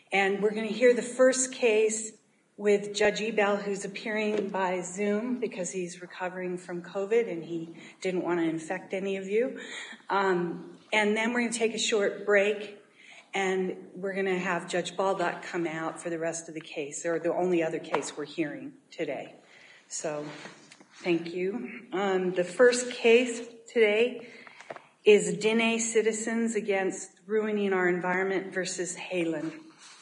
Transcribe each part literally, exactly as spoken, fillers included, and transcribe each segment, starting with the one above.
And we're going to hear the first case with Judge Ebell, who's appearing by Zoom because he's recovering from COVID and he didn't want to infect any of you. Um, and then we're going to take a short break, and we're going to have Judge Baldock come out for the rest of the case, or the only other case we're hearing today. So, thank you. Um, the first case today is Diné Citizens against Ruining Our Environment versus Halen.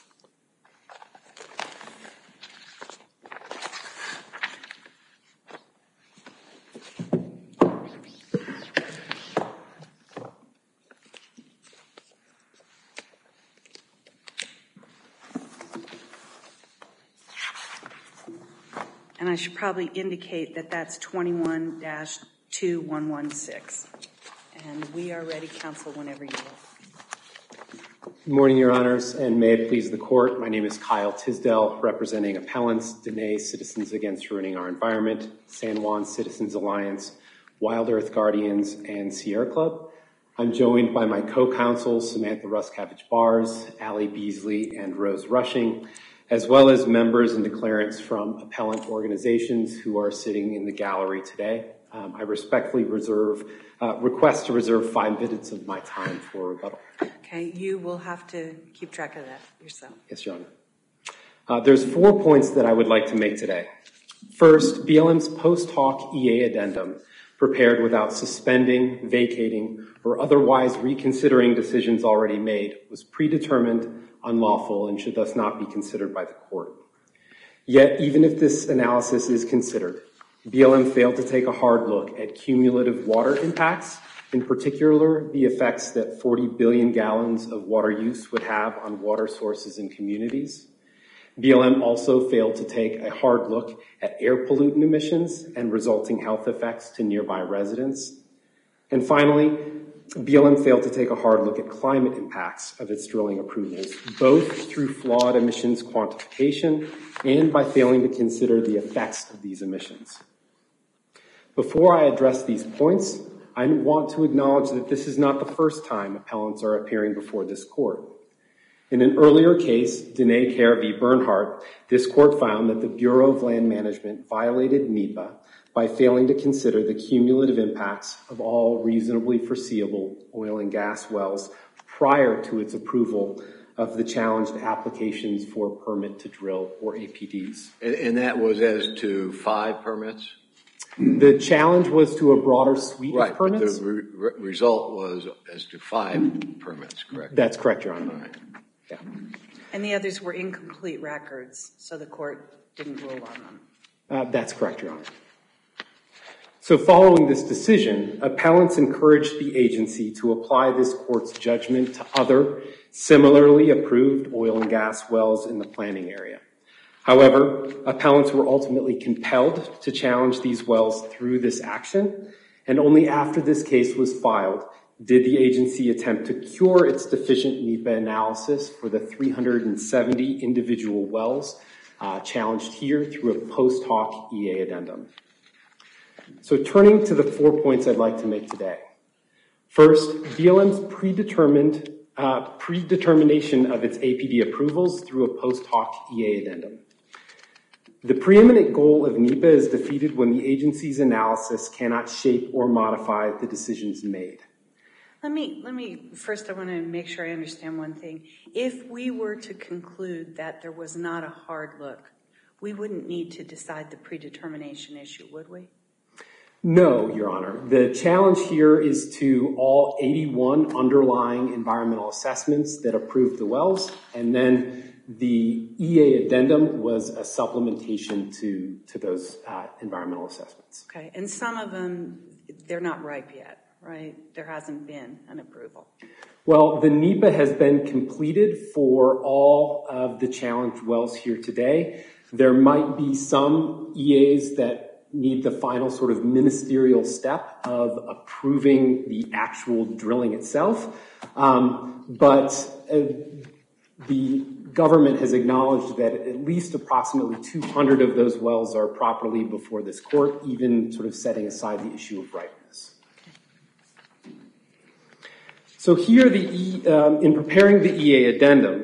And I should probably indicate that that's twenty-one dash two one one six. And we are ready, counsel, whenever you are. Good morning, Your Honors, and may it please the Court. My name is Kyle Tisdale, representing appellants Diné Citizens Against Ruining Our Environment, San Juan Citizens Alliance, Wild Earth Guardians, and Sierra Club. I'm joined by my co-counsels, Samantha Ruskavich-Bars, Allie Beasley, and Rose Rushing, as well as members and declarants from appellant organizations who are sitting in the gallery today. Um, I respectfully reserve, uh, request to reserve five minutes of my time for rebuttal. Okay, you will have to keep track of that yourself. Yes, Your Honor. Uh, there's four points that I would like to make today. First, B L M's post hoc E A addendum, prepared without suspending, vacating, or otherwise reconsidering decisions already made, was predetermined, unlawful, and should thus not be considered by the Court. Yet, even if this analysis is considered, B L M failed to take a hard look at cumulative water impacts, in particular the effects that forty billion gallons of water use would have on water sources and communities. B L M also failed to take a hard look at air pollutant emissions and resulting health effects to nearby residents. And finally, B L M failed to take a hard look at climate impacts of its drilling approvals, both through flawed emissions quantification and by failing to consider the effects of these emissions. Before I address these points, I want to acknowledge that this is not the first time appellants are appearing before this Court. In an earlier case, Diné Care v. Bernhardt, this Court found that the Bureau of Land Management violated NEPA by failing to consider the cumulative impacts of all reasonably foreseeable oil and gas wells prior to its approval of the challenged applications for permit to drill, or A P Ds. And, and that was as to five permits? The challenge was to a broader suite right, of permits. But the re- result was as to five permits, correct? That's correct, Your Honor. All right. Yeah. And the others were incomplete records, so the Court didn't rule on them. Uh, that's correct, Your Honor. So following this decision, appellants encouraged the agency to apply this Court's judgment to other similarly approved oil and gas wells in the planning area. However, appellants were ultimately compelled to challenge these wells through this action, and only after this case was filed did the agency attempt to cure its deficient NEPA analysis for the three hundred seventy individual wells uh, challenged here through a post hoc E A addendum. So turning to the four points I'd like to make today. First, B L M's predetermined uh, predetermination of its A P D approvals through a post hoc E A addendum. The preeminent goal of NEPA is defeated when the agency's analysis cannot shape or modify the decisions made. Let me, let me, first I want to make sure I understand one thing. If we were to conclude that there was not a hard look, we wouldn't need to decide the predetermination issue, would we? No, Your Honor. The challenge here is to all eighty-one underlying environmental assessments that approved the wells, and then the E A addendum was a supplementation to, to those uh, environmental assessments. Okay, and some of them, they're not ripe yet, right? There hasn't been an approval. Well, the NEPA has been completed for all of the challenged wells here today. There might be some E As that need the final sort of ministerial step of approving the actual drilling itself, um, but uh, the government has acknowledged that at least approximately two hundred of those wells are properly before this Court, even sort of setting aside the issue of ripeness. So here, the e, um, in preparing the E A addendum,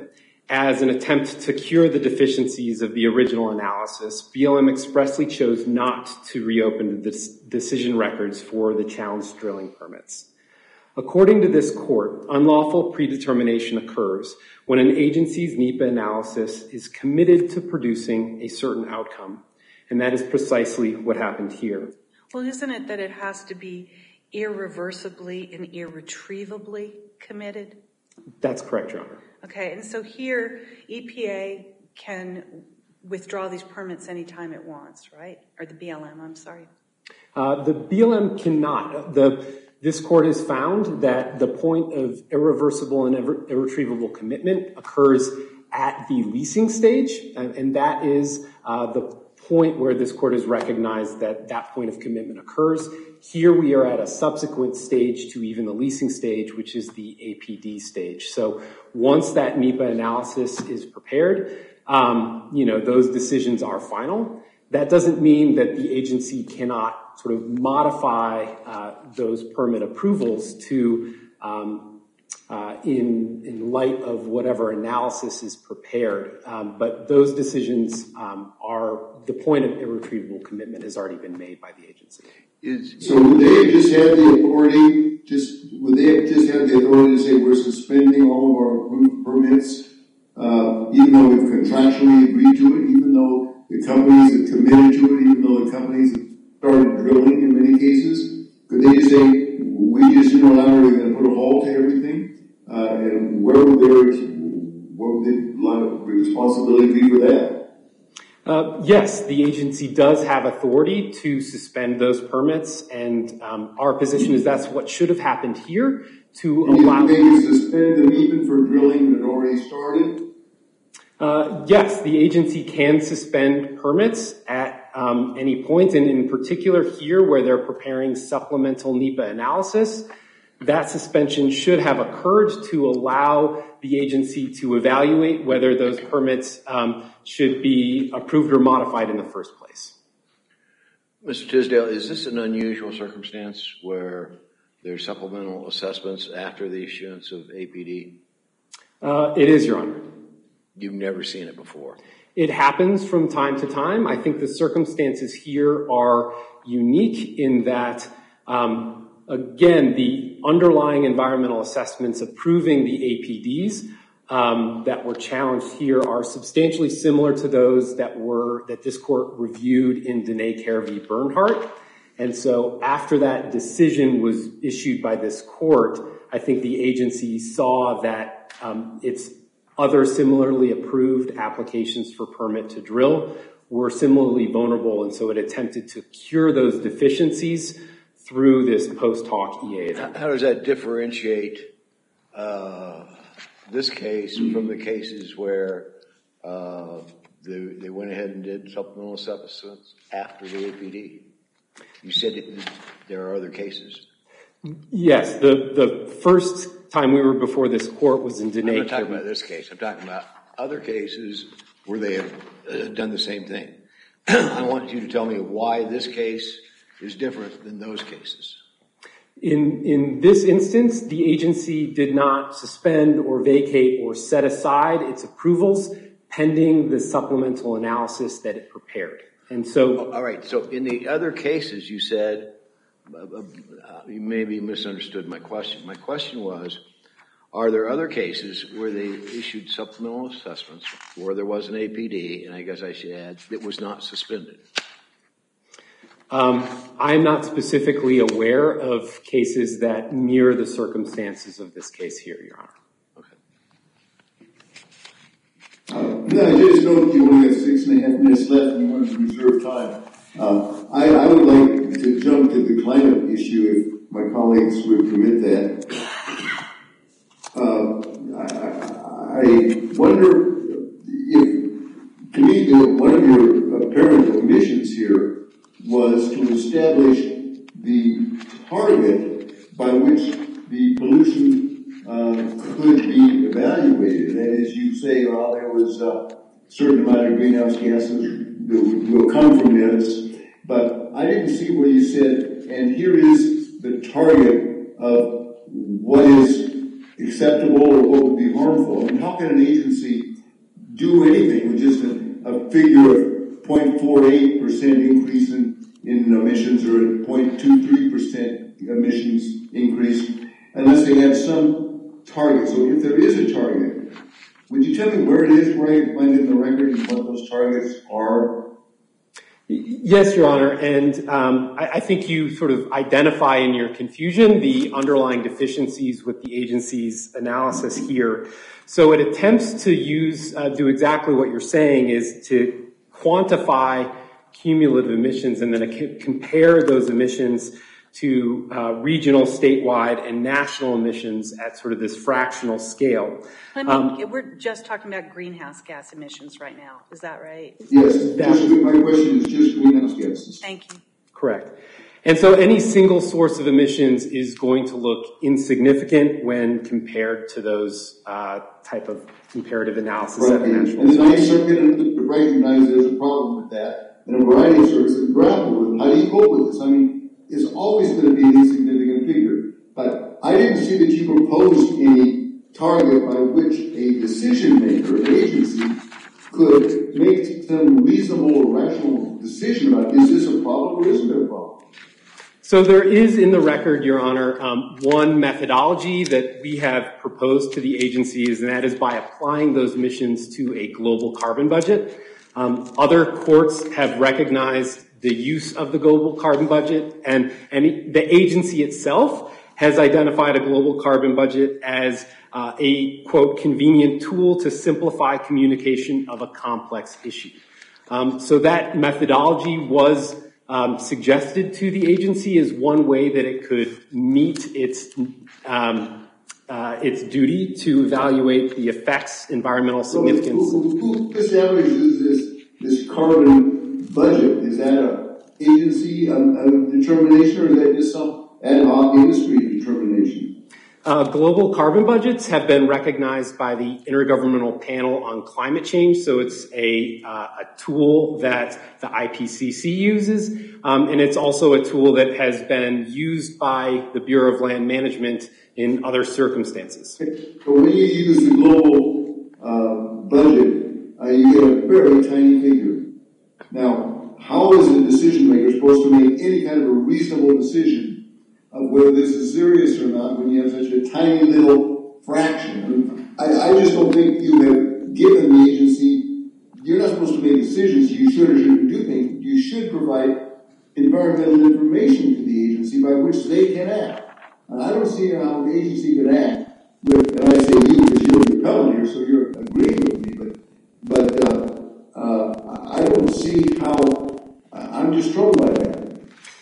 As an attempt to cure the deficiencies of the original analysis, B L M expressly chose not to reopen the decision records for the challenged drilling permits. According to this court, unlawful predetermination occurs when an agency's NEPA analysis is committed to producing a certain outcome, and that is precisely what happened here. Well, isn't it that it has to be irreversibly and irretrievably committed? That's correct, Your Honor. Okay, and so here, E P A can withdraw these permits anytime it wants, right? Or the B L M, I'm sorry. Uh, the B L M cannot. The, this court has found that the point of irreversible and irre- irretrievable commitment occurs at the leasing stage, and, and that is uh, the point where this court has recognized that that point of commitment occurs. Here we are at a subsequent stage to even the leasing stage, which is the A P D stage. So once that NEPA analysis is prepared, um, you know, those decisions are final. That doesn't mean that the agency cannot sort of modify uh, those permit approvals to um, uh, in, in light of whatever analysis is prepared. Um, but those decisions um, are, the point of irretrievable commitment has already been made by the agency. Is, so would they just have the authority, just would they have just have the authority to say we're suspending all of our approved permits, uh, even though we've contractually agreed to it, even though the companies have committed to it, even though the companies have started drilling in many cases? Could they just say, we just unilaterally going to put a halt to everything? Uh, and where would their, what would the responsibility be for that? Uh, yes, the agency does have authority to suspend those permits, and um, our position is that's what should have happened here to Can allow... Can you suspend them even for drilling that already started? Uh, yes, the agency can suspend permits at um, any point, and in particular here where they're preparing supplemental NEPA analysis, that suspension should have occurred to allow the agency to evaluate whether those permits um, should be approved or modified in the first place. Mister Tisdale, is this an unusual circumstance where there's supplemental assessments after the issuance of A P D? Uh, it is, Your Honor. You've never seen it before? It happens from time to time. I think the circumstances here are unique in that um, Again, the underlying environmental assessments approving the A P Ds um, that were challenged here are substantially similar to those that were that this court reviewed in Dene Care v. Bernhardt. And so after that decision was issued by this court, I think the agency saw that um, its other similarly approved applications for permit to drill were similarly vulnerable, and so it attempted to cure those deficiencies through this post hoc E A. How does that differentiate uh, this case from the cases where uh, they, they went ahead and did supplemental assessments after the A P D? You said it, there are other cases. Yes, the, the first time we were before this court was in Dene Care. I'm not talking about this case. I'm talking about other cases where they have uh, done the same thing. I want you to tell me why this case is different than those cases. In, in this instance, the agency did not suspend or vacate or set aside its approvals pending the supplemental analysis that it prepared. And so... All right, so in the other cases you said, uh, uh, you maybe misunderstood my question. My question was, are there other cases where they issued supplemental assessments where there was an A P D, and I guess I should add, that was not suspended? Um, I'm not specifically aware of cases that mirror the circumstances of this case here, Your Honor. Okay. Uh, no, I just know you only have six and a half minutes left and you want to reserve time. Uh, I, I would like to jump to the climate issue if my colleagues would permit that. Uh, I, I wonder if, to me, the, one of your apparent omissions here was to establish the target by which the pollution uh, could be evaluated. That is, you say, well, there was a certain amount of greenhouse gases that will come from this, but I didn't see where you said, and here is the target of what is acceptable or what would be harmful. I mean, how can an agency do anything with just a, a figure of zero point four eight percent increase in, in emissions or a zero point two three percent emissions increase unless they have some target. So if there is a target, would you tell me where it is, where I find it in the record and what those targets are? Yes, Your Honor, and um, I, I think you sort of identify in your confusion the underlying deficiencies with the agency's analysis here. So it attempts to use, uh, do exactly what you're saying, is to quantify cumulative emissions and then c- compare those emissions to uh, regional, statewide, and national emissions at sort of this fractional scale. I mean, um, we're just talking about greenhouse gas emissions right now. Is that right? Yes. Just, my question is just greenhouse gases. Thank you. Correct. And so any single source of emissions is going to look insignificant when compared to those uh, type of comparative analysis right. at a national And the Ninth Circuit recognizes there's a problem with that, and a variety of circuits have grappled with it. How do you cope with this? I mean, it's always going to be an insignificant figure. But I didn't see that you proposed any target by which a decision maker, an agency, could make some reasonable or rational decision about, is this a problem or isn't it a problem? So there is in the record, Your Honor, um, one methodology that we have proposed to the agencies, and that is by applying those emissions to a global carbon budget. Um, other courts have recognized the use of the global carbon budget, and, and the agency itself has identified a global carbon budget as uh, a, quote, convenient tool to simplify communication of a complex issue. Um, so that methodology was um, suggested to the agency as one way that it could meet its um, uh, its duty to evaluate the effects, environmental significance. So who, who establishes this, this carbon budget? Is that a agency a, a determination, or is that just some ad hoc industry determination? Uh, global carbon budgets have been recognized by the Intergovernmental Panel on Climate Change, so it's a, uh, a tool that the I P C C uses, um, and it's also a tool that has been used by the Bureau of Land Management in other circumstances. So when you use the global uh, budget, uh, you get a very tiny figure. Now, how is a decision maker supposed to make any kind of a reasonable decision of whether this is serious or not when you have such a tiny little fraction? I mean, I, I just don't think you have given the agency, you're not supposed to make decisions, you should or shouldn't do things. You should provide environmental information to the agency by which they can act. And I don't see how the agency can act with, and I say you because you're the appellant here, so you're agreeing with me, but, but uh, uh, I don't see how, I'm just troubled by that.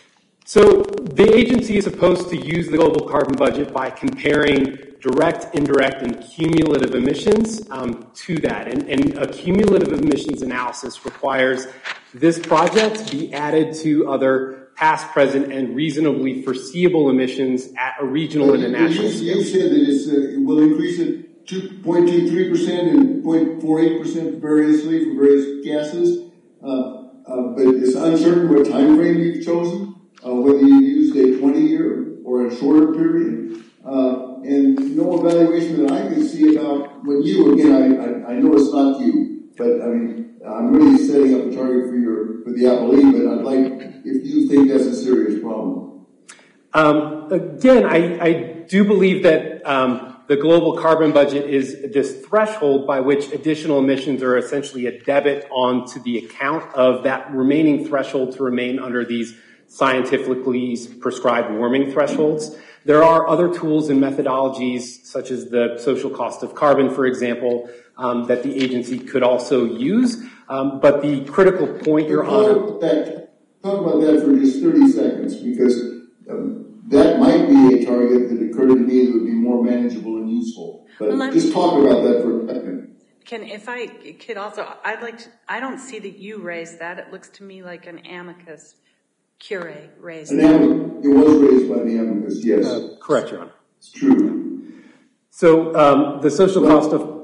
So the agency is supposed to use the global carbon budget by comparing direct, indirect, and cumulative emissions um, to that. And, and a cumulative emissions analysis requires this project be added to other past, present, and reasonably foreseeable emissions at a regional and a national you, scale. You said that it's, uh, it will increase it two point two three percent and zero point four eight percent variously for various gases, uh, uh, but it's uncertain what time frame you've chosen. Uh, whether you used a twenty-year or a shorter period, uh, and no evaluation that I can see about when you, again, I, I, I know it's not you, but I mean, I'm really setting up a target for your for the appellee, but I'd like, if you think that's a serious problem. Um, again, I, I do believe that um, the global carbon budget is this threshold by which additional emissions are essentially a debit onto the account of that remaining threshold to remain under these scientifically prescribed warming thresholds. There are other tools and methodologies, such as the social cost of carbon, for example, um, that the agency could also use. Um, but the critical point, Your Honor... Talk about that, talk about that for just thirty seconds, because um, that might be a target that occurred to me that would be more manageable and useful. But Let just me, talk about that for a second. Can, if I could also, I'd like to, I don't see that you raised that. It looks to me like an amicus curiae raised An that. amic, it was raised by the amicus, yes. Uh, correct, Your Honor. It's true. So um, the social well, cost of... Uh,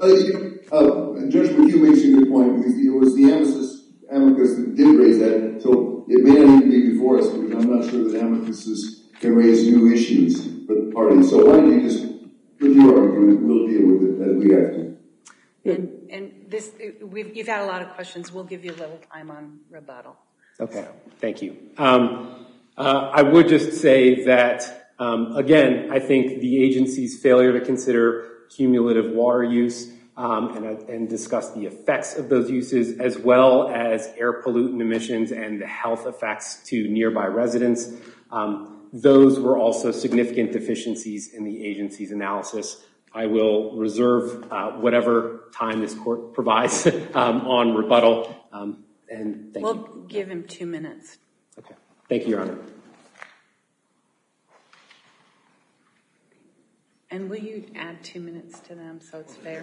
uh, Judge McHugh makes a good point, because it was the amicus, amicus that did raise that, so it may not even be before us, because I'm not sure that amicuses can raise new issues for the parties. So why don't you just, with your argument, we'll deal with it as we have to. And, and this, we've, you've had a lot of questions. We'll give you a little time on rebuttal. Okay, thank you. Um, uh, I would just say that, um, again, I think the agency's failure to consider cumulative water use um, and, uh, and discuss the effects of those uses, as well as air pollutant emissions and the health effects to nearby residents, um, those were also significant deficiencies in the agency's analysis. I will reserve uh, whatever time this court provides um, on rebuttal. Um, and thank we'll you. We'll give him two minutes. Okay. Thank you, Your Honor. And will you add two minutes to them so it's fair?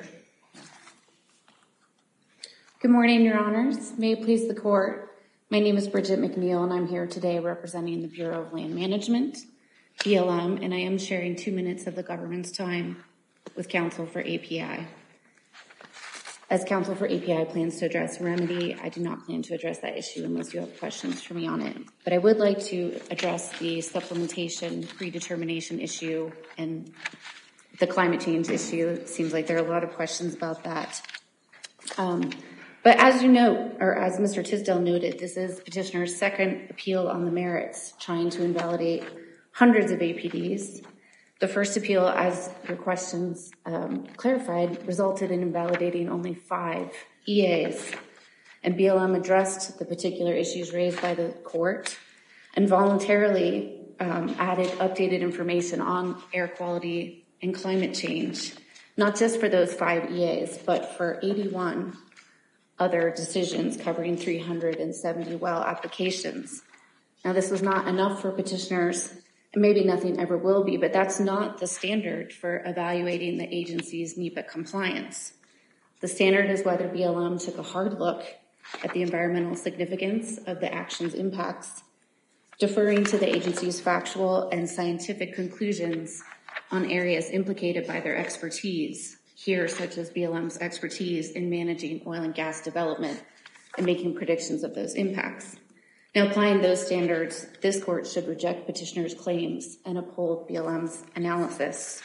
Good morning, Your Honors. May it please the court. My name is Bridget McNeil, and I'm here today representing the Bureau of Land Management, B L M, and I am sharing two minutes of the government's time with counsel for A P I. As counsel for A P I plans to address remedy, I do not plan to address that issue unless you have questions for me on it. But I would like to address the supplementation predetermination issue and the climate change issue. It seems like there are a lot of questions about that. Um, but as you note, or as Mister Tisdale noted, this is petitioner's second appeal on the merits, trying to invalidate hundreds of A P Ds. The first appeal, as your questions um, clarified, resulted in invalidating only five E As. And B L M addressed the particular issues raised by the court and voluntarily um, added updated information on air quality and climate change, not just for those five E As, but for eighty-one other decisions covering three hundred seventy well applications. Now, this was not enough for petitioners, and maybe nothing ever will be, but that's not the standard for evaluating the agency's NEPA compliance. The standard is whether B L M took a hard look at the environmental significance of the action's impacts, deferring to the agency's factual and scientific conclusions on areas implicated by their expertise, here such as B L M's expertise in managing oil and gas development and making predictions of those impacts. Now, applying those standards, this court should reject petitioner's claims and uphold B L M's analysis.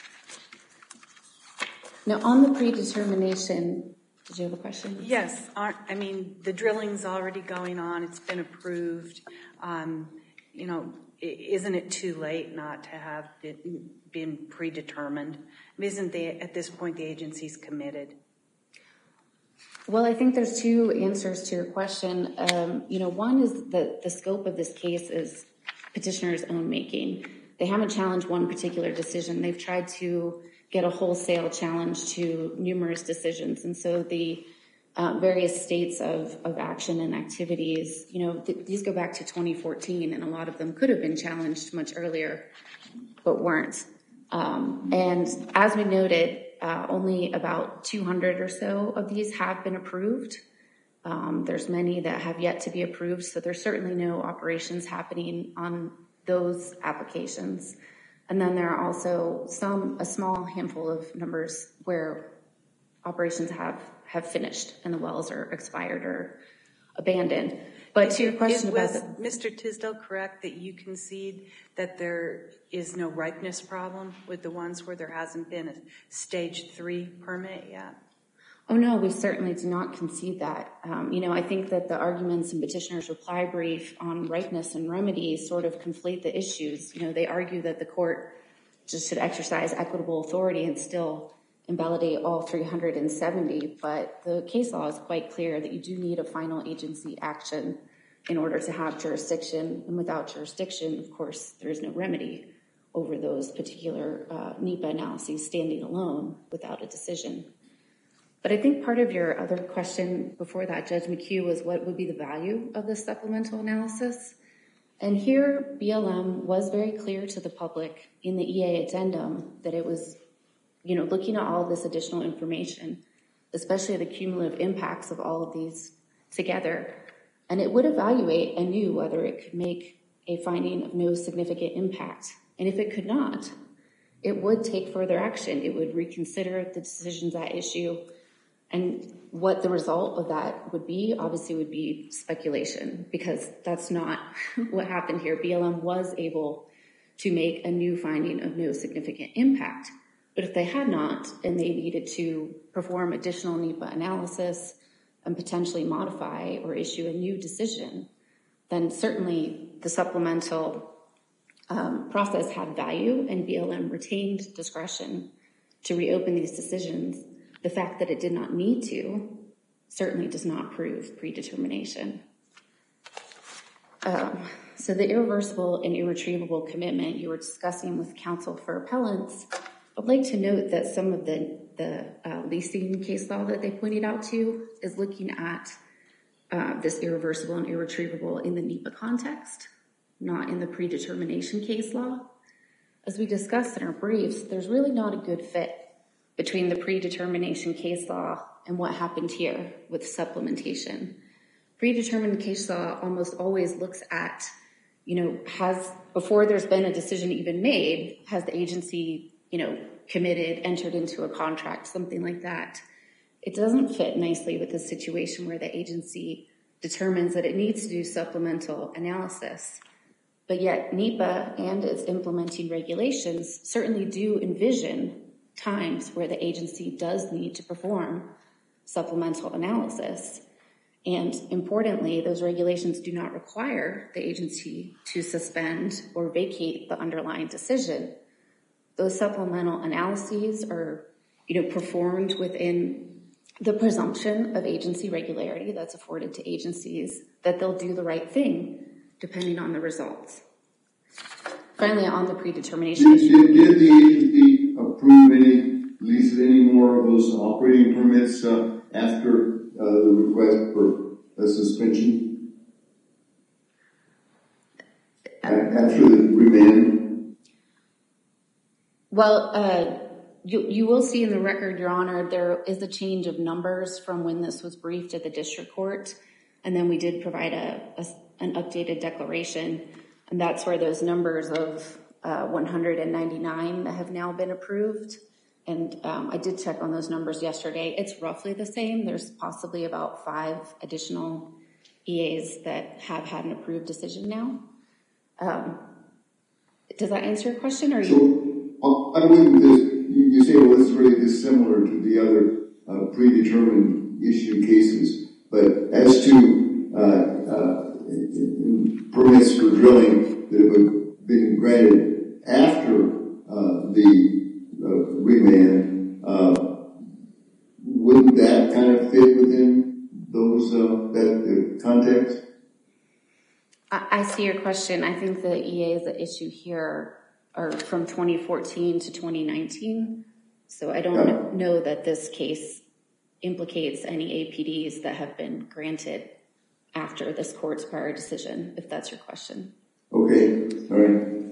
Now, on the predetermination, did you have a question? Yes. I mean, the drilling's already going on. It's been approved. Um, you know, isn't it too late not to have it been predetermined? Isn't the, at this point the agency's committed? Well, I think there's two answers to your question. Um, you know, one is that the scope of this case is petitioner's own making. They haven't challenged one particular decision. They've tried to get a wholesale challenge to numerous decisions. And so the uh, various states of, of action and activities, you know, th- these go back to twenty fourteen, and a lot of them could have been challenged much earlier, but weren't. Um, and as we noted, uh, only about two hundred or so of these have been approved. Um, there's many that have yet to be approved, so there's certainly no operations happening on those applications. And then there are also some, a small handful of numbers where operations have, have finished and the wells are expired or abandoned. But to your question about was Mister Tisdale correct that you concede that there is no ripeness problem with the ones where there hasn't been a stage three permit yet? Oh, no, we certainly do not concede that. Um, you know, I think that the arguments in petitioner's reply brief on ripeness and remedy sort of conflate the issues. You know, they argue that the court just should exercise equitable authority and still invalidate all three hundred seventy, but the case law is quite clear that you do need a final agency action in order to have jurisdiction, and without jurisdiction, of course, there is no remedy over those particular uh, NEPA analyses standing alone without a decision. But I think part of your other question before that, Judge McHugh, was what would be the value of this supplemental analysis? And here, B L M was very clear to the public in the E A addendum that it was, you know, looking at all of this additional information, especially the cumulative impacts of all of these together, and it would evaluate anew whether it could make a finding of no significant impact. And if it could not, it would take further action. It would reconsider the decisions at issue. And what the result of that would be, obviously, would be speculation, because that's not what happened here. B L M was able to make a new finding of no significant impact. But if they had not, and they needed to perform additional NEPA analysis, and potentially modify or issue a new decision, then certainly the supplemental um, process had value and B L M retained discretion to reopen these decisions. The fact that it did not need to certainly does not prove predetermination. Um, so the irreversible and irretrievable commitment you were discussing with counsel for appellants, I'd like to note that some of the, the uh, leasing case law that they pointed out to is looking at uh, this irreversible and irretrievable in the NEPA context, not in the predetermination case law. As we discussed in our briefs, there's really not a good fit between the predetermination case law and what happened here with supplementation. Predetermined case law almost always looks at, you know, has, before there's been a decision even made, has the agency, you know, committed, entered into a contract, something like that. It doesn't fit nicely with the situation where the agency determines that it needs to do supplemental analysis. But yet NEPA and its implementing regulations certainly do envision times where the agency does need to perform supplemental analysis. And importantly, those regulations do not require the agency to suspend or vacate the underlying decision. Those supplemental analyses are, you know, performed within the presumption of agency regularity that's afforded to agencies that they'll do the right thing depending on the results. Finally, on the predetermination did, did, did the agency approve any, lease any more of those operating permits uh, after uh, the request for a suspension? After the remand? Well, uh, you, you will see in the record, Your Honor, there is a change of numbers from when this was briefed at the district court, and then we did provide a, a, an updated declaration, and that's where those numbers of uh, one hundred ninety-nine that have now been approved. And um, I did check on those numbers yesterday. It's roughly the same. There's possibly about five additional E As that have had an approved decision now. Um, does that answer your question? Or so, you? Uh, I believe this, you, you say, well, it's really dissimilar to the other uh, predetermined issue cases. But as to uh, uh, permits for drilling that have been granted after uh, the uh, remand, uh, wouldn't that kind of fit within those uh, that uh, context? I, I see your question. I think the E As at issue here are from twenty fourteen to twenty nineteen. So I don't yeah. know, know that this case implicates any A P Ds that have been granted after this court's prior decision, if that's your question. Okay, all right.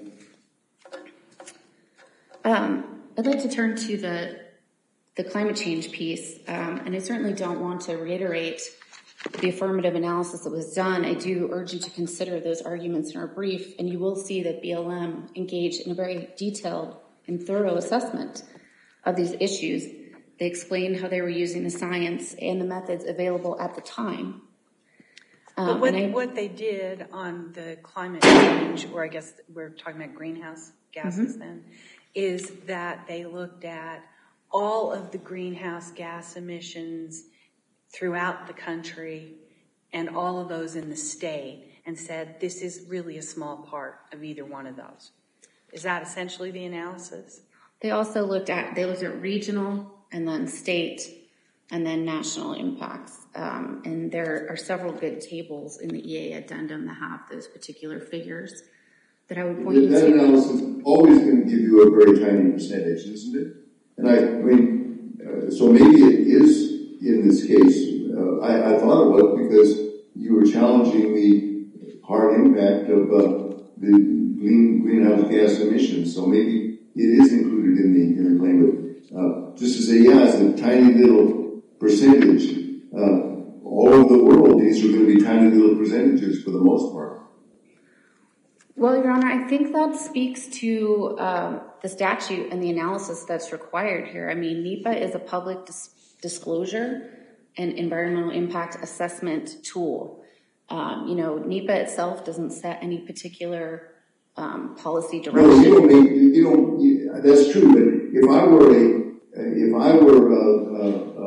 Um, I'd like to turn to the the climate change piece, um, and I certainly don't want to reiterate the affirmative analysis that was done. I do urge you to consider those arguments in our brief, and you will see that B L M engaged in a very detailed and thorough assessment of these issues. They explained how they were using the science and the methods available at the time. Um, but what, I, what they did on the climate change, or I guess we're talking about greenhouse gases mm-hmm. then, is that they looked at all of the greenhouse gas emissions throughout the country and all of those in the state and said this is really a small part of either one of those. Is that essentially the analysis? They also looked at, they looked at regional and then state and then national impacts. Um, and there are several good tables in the E A addendum that have those particular figures that I would point that, you that to. That analysis is always going to give you a very tiny percentage, isn't it? And I, I mean, uh, so maybe it is in this case. Uh, I, I thought it was because you were challenging the hard impact of uh, the green, greenhouse gas emissions. So maybe it is included in the, in the claim. But uh, just to say, yeah, it's a tiny little percentage. Uh, all over the world, these are going to be tiny little percentages for the most part. Well, Your Honor, I think that speaks to um, the statute and the analysis that's required here. I mean, NEPA is a public dis- disclosure and environmental impact assessment tool. Um, you know, NEPA itself doesn't set any particular um, policy direction. No, you don't make, you don't, you, that's true, but if I were a, if I were a, a,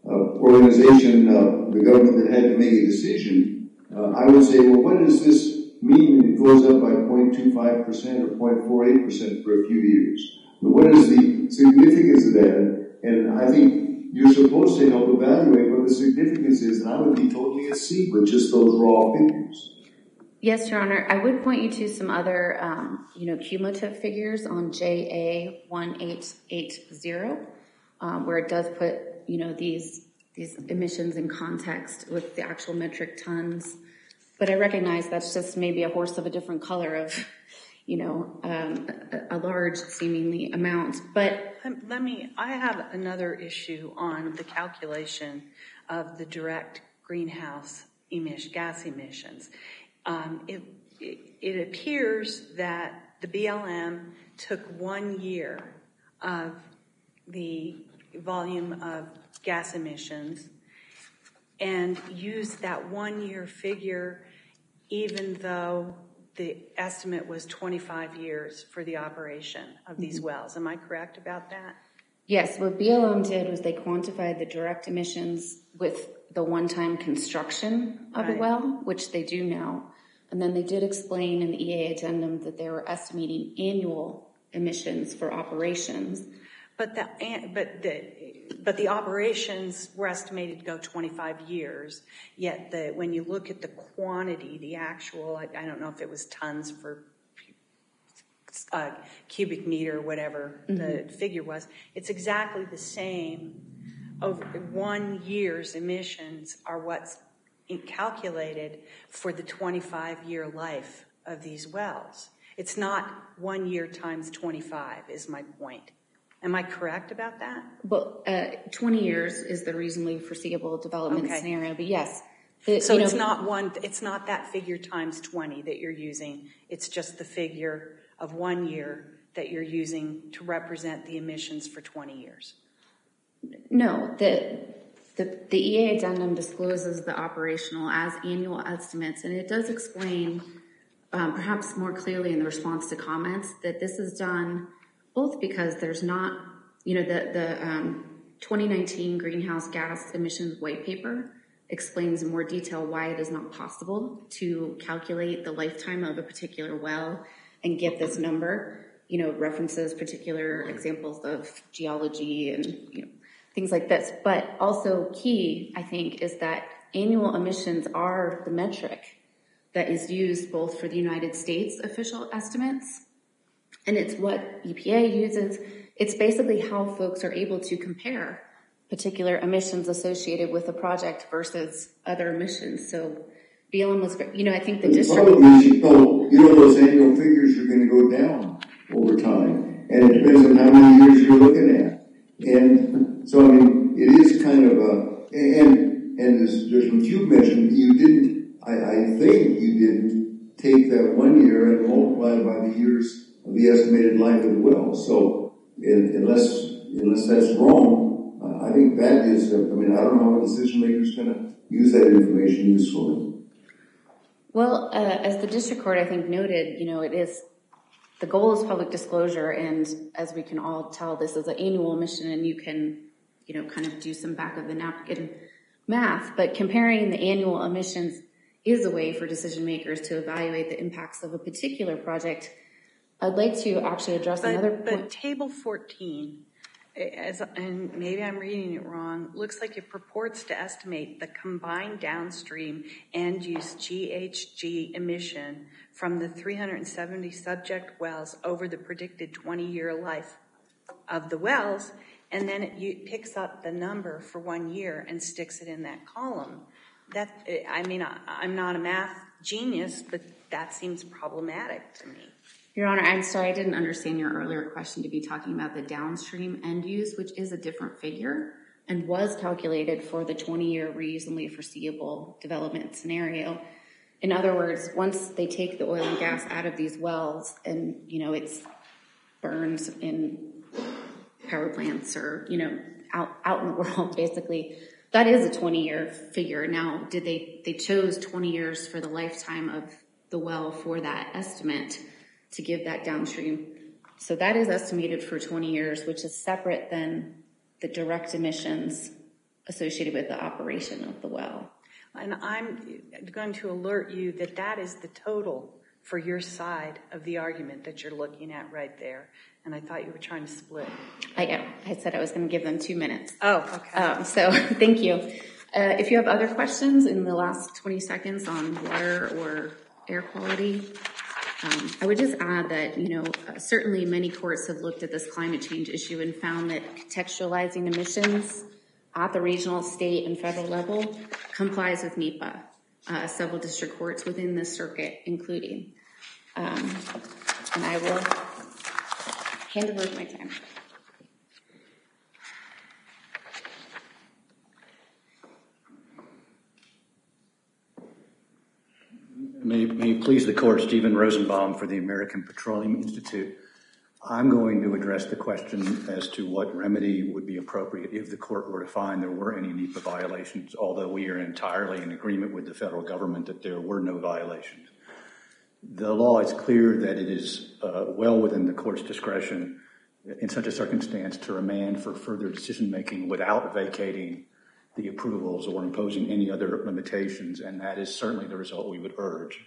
uh, organization, uh, the government that had to make a decision, uh, I would say, well, what does this mean when it goes up by zero point two five percent or zero point four eight percent for a few years? But what is the significance of that? And I think you're supposed to help evaluate what the significance is, and I would be totally at sea with just those raw figures. Yes, Your Honor. I would point you to some other, um, you know, cumulative figures on J A one eight eight zero, um, where it does put, you know, these these emissions in context with the actual metric tons. But I recognize that's just maybe a horse of a different color of, you know, um, a, a large seemingly amount. But let me, I have another issue on the calculation of the direct greenhouse emission, gas emissions. Um, it, it, it appears that the B L M took one year of the volume of gas emissions and used that one year figure even though the estimate was twenty-five years for the operation of these wells. Am I correct about that? Yes, what B L M did was they quantified the direct emissions with the one-time construction of Right. a well, which they do now. And then they did explain in the E A addendum that they were estimating annual emissions for operations. But the, but the, but the operations were estimated to go twenty-five years, yet the, when you look at the quantity, the actual, I, I don't know if it was tons for uh, cubic meter or whatever mm-hmm. the figure was, it's exactly the same. Over one year's emissions are what's calculated for the twenty-five year life of these wells. It's not one year times twenty-five is my point. Am I correct about that? Well, uh, twenty years is the reasonably foreseeable development okay. scenario, but yes. The, so you it's know, not one, it's not that figure times twenty that you're using. It's just the figure of one year that you're using to represent the emissions for twenty years. No, the, the, the E A addendum discloses the operational as annual estimates, and it does explain um, perhaps more clearly in the response to comments that this is done both because there's not, you know, the, the um, twenty nineteen greenhouse gas emissions white paper explains in more detail why it is not possible to calculate the lifetime of a particular well and get this number. You know, references particular examples of geology and, you know, things like this. But also key, I think, is that annual emissions are the metric that is used both for the United States official estimates, and it's what E P A uses. It's basically how folks are able to compare particular emissions associated with a project versus other emissions. So B L M was, you know, I think the, the district... The problem is, you know, you know, those annual figures are going to go down over time, and it depends on how many years you're looking at. And so, I mean, it is kind of a... And, and as Judge McHugh mentioned, you didn't, I, I think you didn't take that one year and multiply it by the years of the estimated life of the well. So, in, unless unless that's wrong, uh, I think that is, uh, I mean, I don't know how a decision maker is going to use that information usefully. Well, uh, as the district court, I think, noted, you know, it is, the goal is public disclosure, and as we can all tell, this is an annual emission, and you can, you know, kind of do some back of the napkin math, but comparing the annual emissions is a way for decision makers to evaluate the impacts of a particular project. I'd like to actually address but, another but point. But table fourteen, as, and maybe I'm reading it wrong, looks like it purports to estimate the combined downstream end-use G H G emission from the three hundred seventy subject wells over the predicted twenty-year life of the wells, and then it picks up the number for one year and sticks it in that column. That, I mean, I, I'm not a math genius, but that seems problematic to me. Your Honor, I'm sorry, I didn't understand your earlier question to be talking about the downstream end use, which is a different figure and was calculated for the twenty-year reasonably foreseeable development scenario. In other words, once they take the oil and gas out of these wells and, you know, it's burned in power plants or, you know, out, out in the world, basically, that is a twenty-year figure. Now, did they, they chose twenty years for the lifetime of the well for that estimate to give that downstream. So that is estimated for twenty years, which is separate than the direct emissions associated with the operation of the well. And I'm going to alert you that that is the total for your side of the argument that you're looking at right there. And I thought you were trying to split. I am. I said I was going to give them two minutes. Oh, okay. Um, so thank you. Uh, if you have other questions in the last twenty seconds on water or air quality, um, I would just add that, you know, uh, certainly many courts have looked at this climate change issue and found that contextualizing emissions at the regional, state, and federal level complies with NEPA. Uh, several district courts within this circuit, including. Um, and I will hand over my time. May, may it please the court, Stephen Rosenbaum for the American Petroleum Institute. I'm going to address the question as to what remedy would be appropriate if the court were to find there were any NEPA violations, although we are entirely in agreement with the federal government that there were no violations. The law is clear that it is uh, well within the court's discretion in such a circumstance to remand for further decision-making without vacating the approvals or imposing any other limitations, and that is certainly the result we would urge.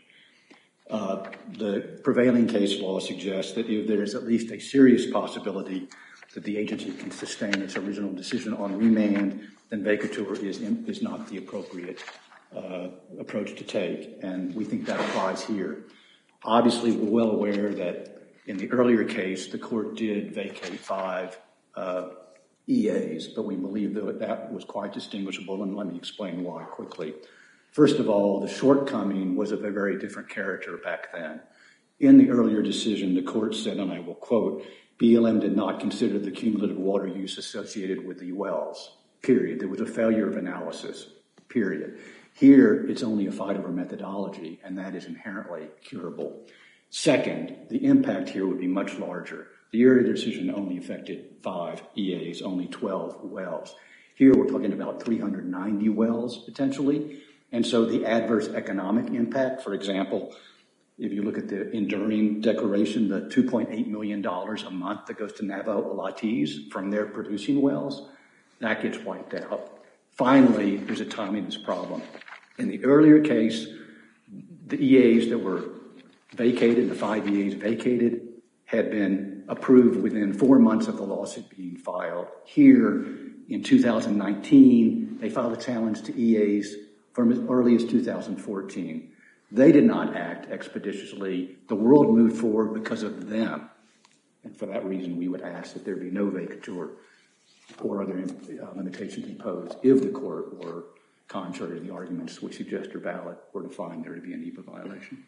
Uh, the prevailing case law suggests that if there is at least a serious possibility that the agency can sustain its original decision on remand, then vacatur is, in, is not the appropriate uh, approach to take, and we think that applies here. Obviously, we're well aware that in the earlier case, the court did vacate five uh, E As, but we believe that that was quite distinguishable, and let me explain why quickly. First of all, the shortcoming was of a very different character back then. In the earlier decision, the court said, and I will quote, B L M did not consider the cumulative water use associated with the wells, period. There was a failure of analysis, period. Here, it's only a fight over methodology, and that is inherently curable. Second, the impact here would be much larger. The earlier decision only affected five E As, only twelve wells. Here, we're talking about three hundred ninety wells, potentially. And so the adverse economic impact, for example, if you look at the enduring declaration, the two point eight million dollars a month that goes to Navajo Alatis from their producing wells, that gets wiped out. Finally, there's a timeliness problem. In the earlier case, the E As that were vacated, the five E As vacated, had been approved within four months of the lawsuit being filed. Here, in two thousand nineteen, they filed a challenge to E As from as early as two thousand fourteen. They did not act expeditiously. The world moved forward because of them. And for that reason, we would ask that there be no vacatur or other uh, limitations imposed if the court were, contrary to the arguments we suggest are valid, were to find there to be a NEPA violation.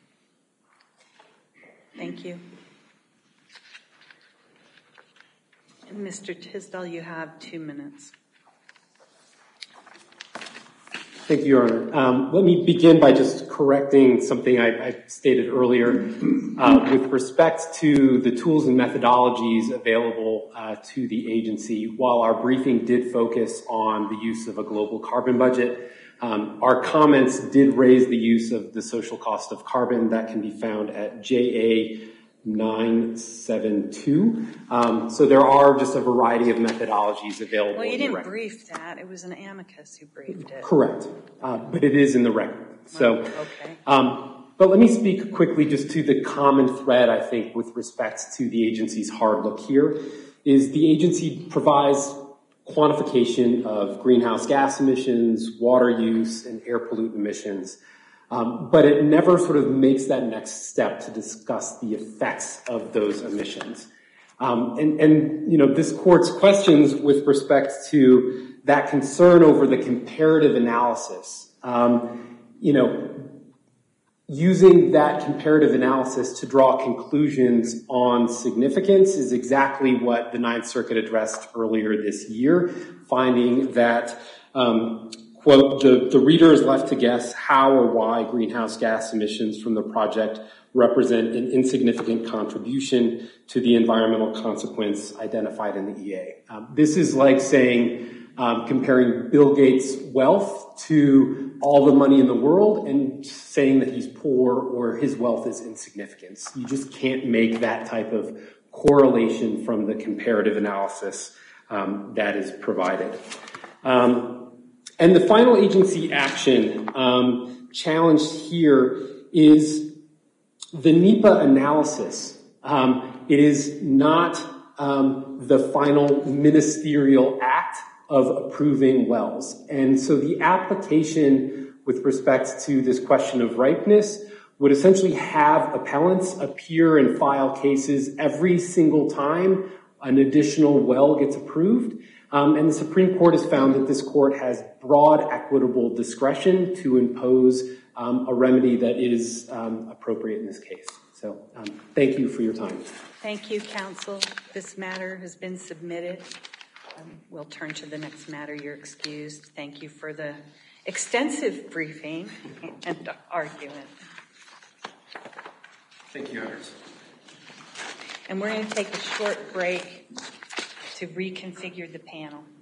Thank you. And Mister Tisdall, you have two minutes. Thank you, Your Honor. Um, let me begin by just correcting something I, I stated earlier. Uh, with respect to the tools and methodologies available uh, to the agency, while our briefing did focus on the use of a global carbon budget, um, our comments did raise the use of the social cost of carbon. That can be found at J A nine seven two. Um, so there are just a variety of methodologies available. Well, you in the didn't record. brief that. It was an amicus who briefed it. Correct. Uh, but it is in the record. So, okay. um, but let me speak quickly just to the common thread, I think, with respect to the agency's hard look here, is the agency provides quantification of greenhouse gas emissions, water use, and air pollutant emissions. Um, but it never sort of makes that next step to discuss the effects of those emissions. Um, and, and, you know, this court's questions with respect to that concern over the comparative analysis, um, you know, using that comparative analysis to draw conclusions on significance is exactly what the Ninth Circuit addressed earlier this year, finding that um, quote, the, the reader is left to guess how or why greenhouse gas emissions from the project represent an insignificant contribution to the environmental consequence identified in the E A. Um, this is like saying, um, comparing Bill Gates' wealth to all the money in the world and saying that he's poor or his wealth is insignificant. You just can't make that type of correlation from the comparative analysis um, that is provided. Um, And the final agency action um, challenged here is the NEPA analysis. Um, it is not um, the final ministerial act of approving wells. And so the application with respect to this question of ripeness would essentially have appellants appear and file cases every single time an additional well gets approved. Um, and the Supreme Court has found that this court has broad equitable discretion to impose um, a remedy that is um, appropriate in this case. So um, thank you for your time. Thank you, counsel. This matter has been submitted. Um, we'll turn to the next matter. You're excused. Thank you for the extensive briefing and argument. Thank you, Your Honors. And we're going to take a short break to reconfigure the panel.